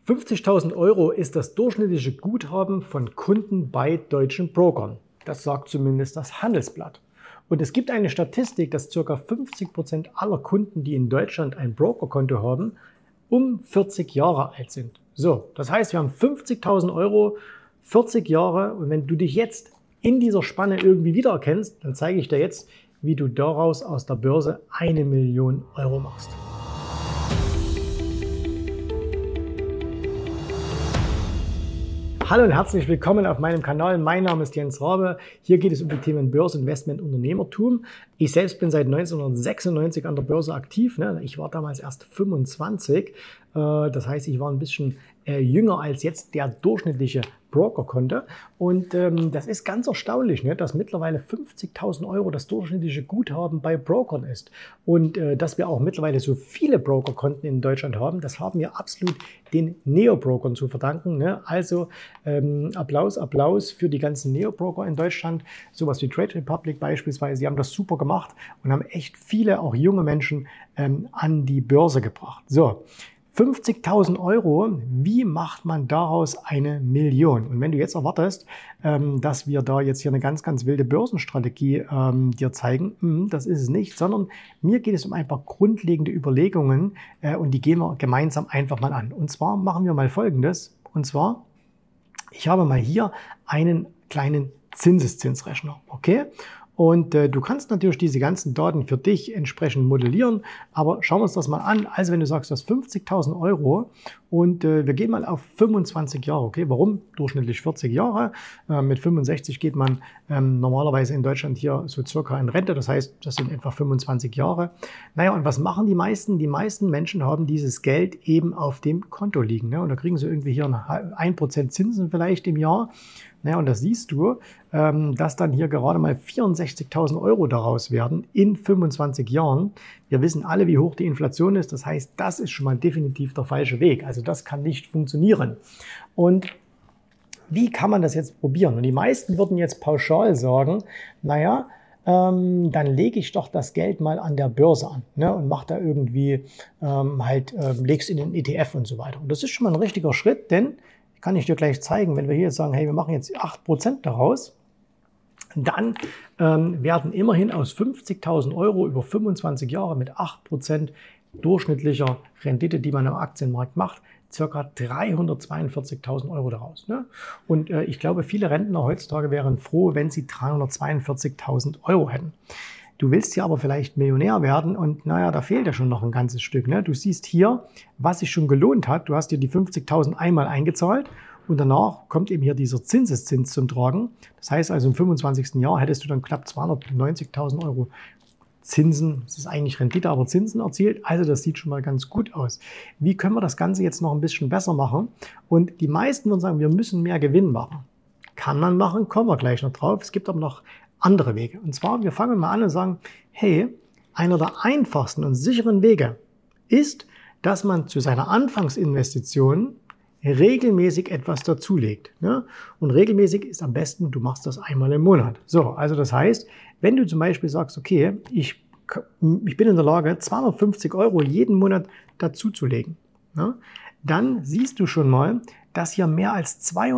50.000 Euro ist das durchschnittliche Guthaben von Kunden bei deutschen Brokern. Das sagt zumindest das Handelsblatt. Und es gibt eine Statistik, dass ca. 50% aller Kunden, die in Deutschland ein Brokerkonto haben, um 40 Jahre alt sind. So, das heißt, wir haben 50.000 Euro, 40 Jahre, und wenn du dich jetzt in dieser Spanne irgendwie wiedererkennst, dann zeige ich dir jetzt, wie du daraus aus der Börse 1 Million Euro machst. Hallo und herzlich willkommen auf meinem Kanal. Mein Name ist Jens Rabe. Hier geht es um die Themen Börse, Investment, Unternehmertum. Ich selbst bin seit 1996 an der Börse aktiv. Ich war damals erst 25. Das heißt, ich war ein bisschen jünger als jetzt der durchschnittliche Broker konnte. Und das ist ganz erstaunlich, dass mittlerweile 50.000 Euro das durchschnittliche Guthaben bei Brokern ist. Und dass wir auch mittlerweile so viele Brokerkonten in Deutschland haben, das haben wir absolut den Neo-Brokern zu verdanken. Also Applaus für die ganzen Neo-Broker in Deutschland. Sowas wie Trade Republic beispielsweise, die haben das super gemacht und haben echt viele, auch junge Menschen an die Börse gebracht. So. 50.000 Euro, wie macht man daraus 1 Million? Und wenn du jetzt erwartest, dass wir da jetzt hier eine ganz, ganz wilde Börsenstrategie dir zeigen, das ist es nicht, sondern mir geht es um ein paar grundlegende Überlegungen und die gehen wir gemeinsam einfach mal an. Und zwar machen wir mal Folgendes, und zwar, ich habe mal hier einen kleinen Zinseszinsrechner, okay? Und du kannst natürlich diese ganzen Daten für dich entsprechend modellieren, aber schauen wir uns das mal an. Also wenn du sagst, du hast 50.000 Euro und wir gehen mal auf 25 Jahre, okay? Warum? Durchschnittlich 40 Jahre. Mit 65 geht man normalerweise in Deutschland hier so circa in Rente, das heißt, das sind etwa 25 Jahre. Naja, und was machen die meisten? Die meisten Menschen haben dieses Geld eben auf dem Konto liegen, ne? Und da kriegen sie irgendwie hier 1% Zinsen vielleicht im Jahr. Naja, und da siehst du, dass dann hier gerade mal 64.000 Euro daraus werden in 25 Jahren. Wir wissen alle, wie hoch die Inflation ist. Das heißt, das ist schon mal definitiv der falsche Weg. Also das kann nicht funktionieren. Und wie kann man das jetzt probieren? Und die meisten würden jetzt pauschal sagen, naja, dann lege ich doch das Geld mal an der Börse an, ne, und mache da irgendwie leg's in den ETF und so weiter. Und das ist schon mal ein richtiger Schritt, denn kann ich dir gleich zeigen, wenn wir hier jetzt sagen, hey, wir machen jetzt 8% daraus, dann werden immerhin aus 50.000 Euro über 25 Jahre mit 8% durchschnittlicher Rendite, die man am Aktienmarkt macht, ca. 342.000 Euro daraus. Ne? Und ich glaube, viele Rentner heutzutage wären froh, wenn sie 342.000 Euro hätten. Du willst ja aber vielleicht Millionär werden und naja, da fehlt ja schon noch ein ganzes Stück. Ne? Du siehst hier, was sich schon gelohnt hat. Du hast dir die 50.000 einmal eingezahlt und danach kommt eben hier dieser Zinseszins zum Tragen. Das heißt also im 25. Jahr hättest du dann knapp 290.000 Euro Zinsen, das ist eigentlich Rendite, aber Zinsen erzielt. Also das sieht schon mal ganz gut aus. Wie können wir das Ganze jetzt noch ein bisschen besser machen? Und die meisten würden sagen, wir müssen mehr Gewinn machen. Kann man machen, kommen wir gleich noch drauf. Es gibt aber noch andere Wege. Und zwar, wir fangen mal an und sagen, hey, einer der einfachsten und sicheren Wege ist, dass man zu seiner Anfangsinvestition regelmäßig etwas dazulegt. Ne? Und regelmäßig ist am besten, du machst das einmal im Monat. So, also das heißt, wenn du zum Beispiel sagst, okay, ich bin in der Lage, 250 Euro jeden Monat dazuzulegen, ne? Dann siehst du schon mal, dass hier mehr als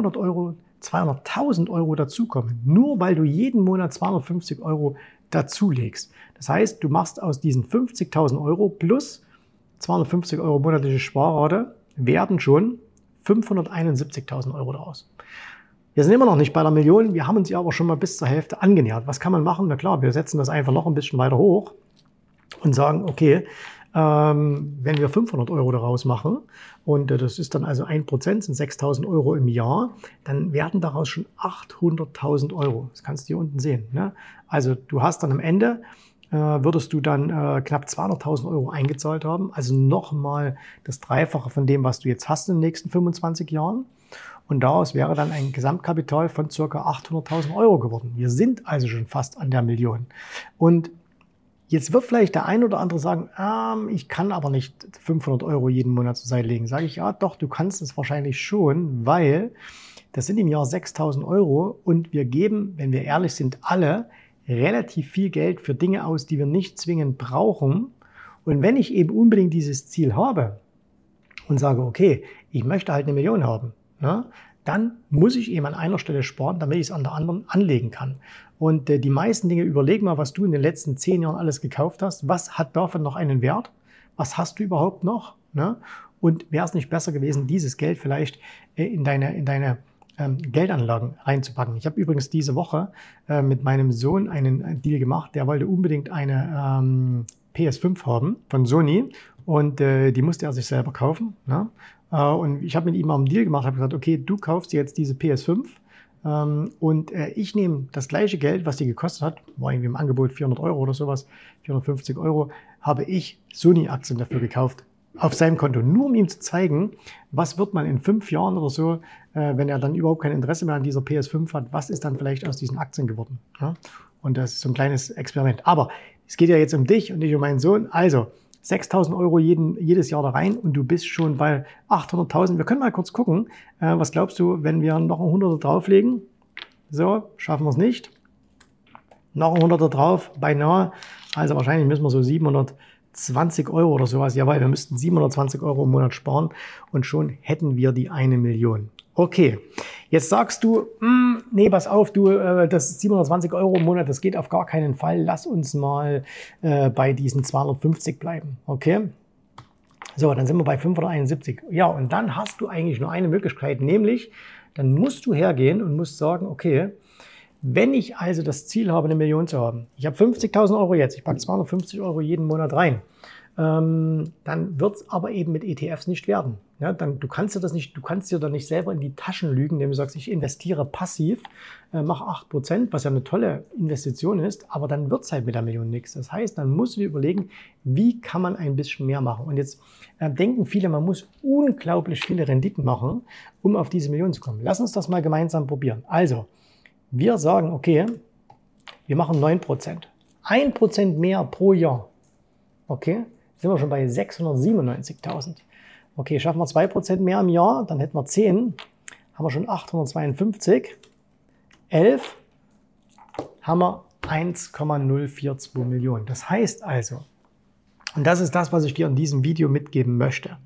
200.000 Euro dazukommen, nur weil du jeden Monat 250 Euro dazulegst. Das heißt, du machst aus diesen 50.000 Euro plus 250 Euro monatliche Sparrate, werden schon 571.000 Euro daraus. Wir sind immer noch nicht bei der Million, wir haben uns ja aber schon mal bis zur Hälfte angenähert. Was kann man machen? Na klar, wir setzen das einfach noch ein bisschen weiter hoch und sagen, okay, wenn wir 500 Euro daraus machen und das ist dann also 1%, sind 6.000 Euro im Jahr, dann werden daraus schon 800.000 Euro. Das kannst du hier unten sehen. Ne? Also du hast dann am Ende, würdest du dann knapp 200.000 Euro eingezahlt haben, also nochmal das Dreifache von dem, was du jetzt hast in den nächsten 25 Jahren. Und daraus wäre dann ein Gesamtkapital von ca. 800.000 Euro geworden. Wir sind also schon fast an der Million. Und jetzt wird vielleicht der ein oder andere sagen, ich kann aber nicht 500 Euro jeden Monat zur Seite legen. Sage ich, ja doch, du kannst es wahrscheinlich schon, weil das sind im Jahr 6.000 Euro und wir geben, wenn wir ehrlich sind, alle relativ viel Geld für Dinge aus, die wir nicht zwingend brauchen. Und wenn ich eben unbedingt dieses Ziel habe und sage, okay, ich möchte halt 1 Million haben, ne? Dann muss ich eben an einer Stelle sparen, damit ich es an der anderen anlegen kann. Und die meisten Dinge, überleg mal, was du in den letzten 10 Jahren alles gekauft hast. Was hat davon noch einen Wert? Was hast du überhaupt noch? Ne? Und wäre es nicht besser gewesen, dieses Geld vielleicht in deine Geldanlagen reinzupacken? Ich habe übrigens diese Woche mit meinem Sohn einen Deal gemacht. Der wollte unbedingt eine PS5 haben von Sony und die musste er sich selber kaufen. Ne? Und ich habe mit ihm auch einen Deal gemacht, habe gesagt, okay, du kaufst jetzt diese PS5 und ich nehme das gleiche Geld, was die gekostet hat, war irgendwie im Angebot 400 € oder sowas, 450 €, habe ich Sony-Aktien dafür gekauft, auf seinem Konto, nur um ihm zu zeigen, was wird man in 5 Jahren oder so, wenn er dann überhaupt kein Interesse mehr an dieser PS5 hat, was ist dann vielleicht aus diesen Aktien geworden. Ja? Und das ist so ein kleines Experiment. Aber es geht ja jetzt um dich und nicht um meinen Sohn. Also 6.000 € jedes Jahr da rein und du bist schon bei 800.000. Wir können mal kurz gucken, was glaubst du, wenn wir noch ein 100er drauflegen? So, schaffen wir es nicht. Noch ein 100er drauf, beinahe. Also wahrscheinlich müssen wir so 720 € oder sowas. Jawohl, wir müssten 720 € im Monat sparen und schon hätten wir die 1 Million. Okay, jetzt sagst du, nee, pass auf, das 720 € im Monat, das geht auf gar keinen Fall. Lass uns mal bei diesen 250 bleiben, okay? So, dann sind wir bei 571. Ja, und dann hast du eigentlich nur eine Möglichkeit, nämlich, dann musst du hergehen und musst sagen, okay, wenn ich also das Ziel habe, 1 Million zu haben, ich habe 50.000 € jetzt, ich packe 250 € jeden Monat rein, dann wird es aber eben mit ETFs nicht werden. Ja, du kannst dir da nicht selber in die Taschen lügen, indem du sagst, ich investiere passiv, mache 8%, was ja eine tolle Investition ist, aber dann wird es halt mit der Million nichts. Das heißt, dann musst du dir überlegen, wie kann man ein bisschen mehr machen. Und jetzt denken viele, man muss unglaublich viele Renditen machen, um auf diese Million zu kommen. Lass uns das mal gemeinsam probieren. Also, wir sagen, okay, wir machen 9%. 1% mehr pro Jahr. Okay, sind wir schon bei 697.000. Okay, schaffen wir 2% mehr im Jahr, dann hätten wir 10, haben wir schon 852. 11 haben wir 1,042 Millionen. Das heißt also, und das ist das, was ich dir in diesem Video mitgeben möchte,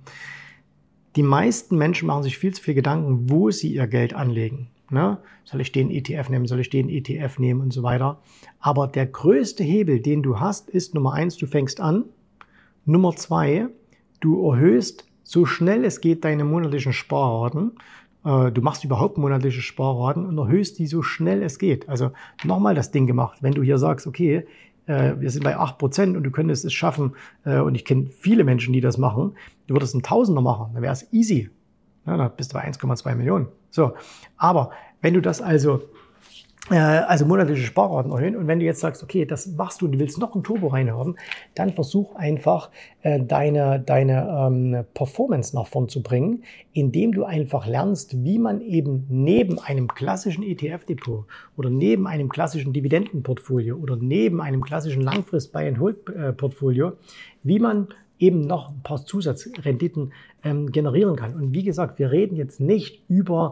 die meisten Menschen machen sich viel zu viel Gedanken, wo sie ihr Geld anlegen. Ne? Soll ich den ETF nehmen, soll ich den ETF nehmen und so weiter. Aber der größte Hebel, den du hast, ist Nummer 1, du fängst an. Nummer 2, du erhöhst so schnell es geht deine monatlichen Sparraten. Du machst überhaupt monatliche Sparraten und erhöhst die so schnell es geht. Also nochmal das Ding gemacht. Wenn du hier sagst, okay, wir sind bei 8% und du könntest es schaffen, und ich kenne viele Menschen, die das machen, du würdest einen Tausender machen, dann wäre es easy. Ja, dann bist du bei 1,2 Millionen. So, aber wenn du das also monatliche Sparraten erhöhen. Und wenn du jetzt sagst, okay, das machst du und du willst noch ein Turbo reinhaben, dann versuch einfach deine Performance nach vorn zu bringen, indem du einfach lernst, wie man eben neben einem klassischen ETF-Depot oder neben einem klassischen Dividendenportfolio oder neben einem klassischen Langfrist-Buy-and-Hold-Portfolio, wie man eben noch ein paar Zusatzrenditen generieren kann. Und wie gesagt, wir reden jetzt nicht über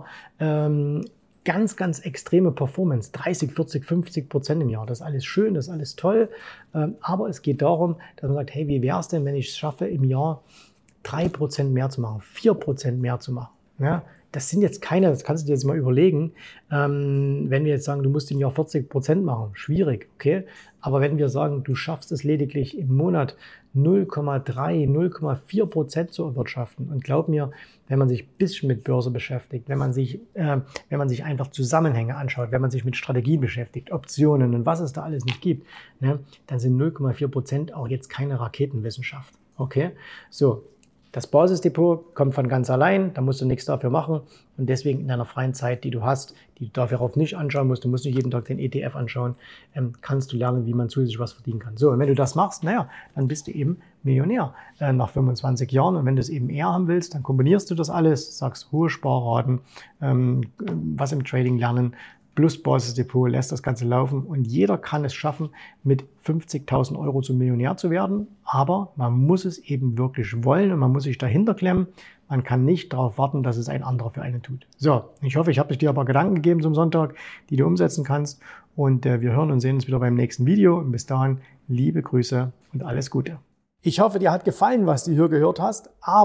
ganz, ganz extreme Performance, 30, 40, 50% im Jahr. Das ist alles schön, das ist alles toll, aber es geht darum, dass man sagt, hey, wie wäre es denn, wenn ich es schaffe, im Jahr 3% mehr zu machen, 4% mehr zu machen? Ja, das sind jetzt keine, das kannst du dir jetzt mal überlegen, wenn wir jetzt sagen, du musst im Jahr 40% machen, schwierig, okay? Aber wenn wir sagen, du schaffst es lediglich im Monat 0,3, 0,4% zu erwirtschaften. Und glaub mir, wenn man sich ein bisschen mit Börse beschäftigt, wenn man sich einfach Zusammenhänge anschaut, wenn man sich mit Strategien beschäftigt, Optionen und was es da alles nicht gibt, ne, dann sind 0,4% auch jetzt keine Raketenwissenschaft. Okay? So. Das Basisdepot kommt von ganz allein, da musst du nichts dafür machen und deswegen in deiner freien Zeit, die du hast, die du dafür nicht anschauen musst, du musst nicht jeden Tag den ETF anschauen, kannst du lernen, wie man zusätzlich was verdienen kann. So, und wenn du das machst, naja, dann bist du eben Millionär nach 25 Jahren und wenn du es eben eher haben willst, dann kombinierst du das alles, sagst hohe Sparraten, was im Trading lernen, plus Basisdepot, lässt das Ganze laufen und jeder kann es schaffen, mit 50.000 € zum Millionär zu werden, aber man muss es eben wirklich wollen und man muss sich dahinter klemmen. Man kann nicht darauf warten, dass es ein anderer für einen tut. So, ich hoffe, ich habe dir aber Gedanken gegeben zum Sonntag, die du umsetzen kannst und wir hören und sehen uns wieder beim nächsten Video und bis dahin liebe Grüße und alles Gute. Ich hoffe, dir hat gefallen, was du hier gehört hast, aber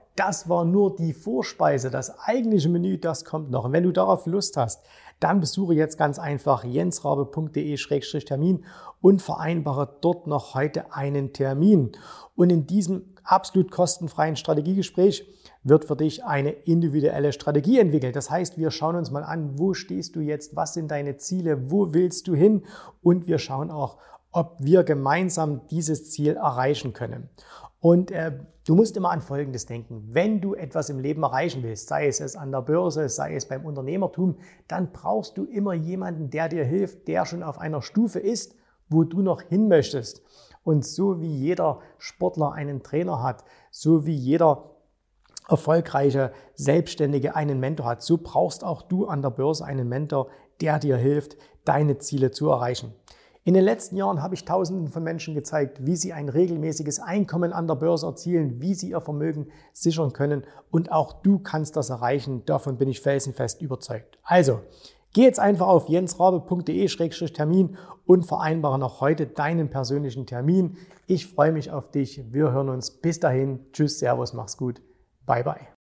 das war nur die Vorspeise, das eigentliche Menü, das kommt noch. Und wenn du darauf Lust hast, dann besuche jetzt ganz einfach jensrabe.de/termin und vereinbare dort noch heute einen Termin. Und in diesem absolut kostenfreien Strategiegespräch wird für dich eine individuelle Strategie entwickelt. Das heißt, wir schauen uns mal an, wo stehst du jetzt, was sind deine Ziele, wo willst du hin, und wir schauen auch, ob wir gemeinsam dieses Ziel erreichen können. Und du musst immer an Folgendes denken: Wenn du etwas im Leben erreichen willst, sei es an der Börse, sei es beim Unternehmertum, dann brauchst du immer jemanden, der dir hilft, der schon auf einer Stufe ist, wo du noch hin möchtest. Und so wie jeder Sportler einen Trainer hat, so wie jeder erfolgreiche Selbstständige einen Mentor hat, so brauchst auch du an der Börse einen Mentor, der dir hilft, deine Ziele zu erreichen. In den letzten Jahren habe ich Tausenden von Menschen gezeigt, wie sie ein regelmäßiges Einkommen an der Börse erzielen, wie sie ihr Vermögen sichern können, und auch du kannst das erreichen. Davon bin ich felsenfest überzeugt. Also, geh jetzt einfach auf jensrabe.de/termin und vereinbare noch heute deinen persönlichen Termin. Ich freue mich auf dich. Wir hören uns. Bis dahin. Tschüss, Servus, mach's gut. Bye, bye.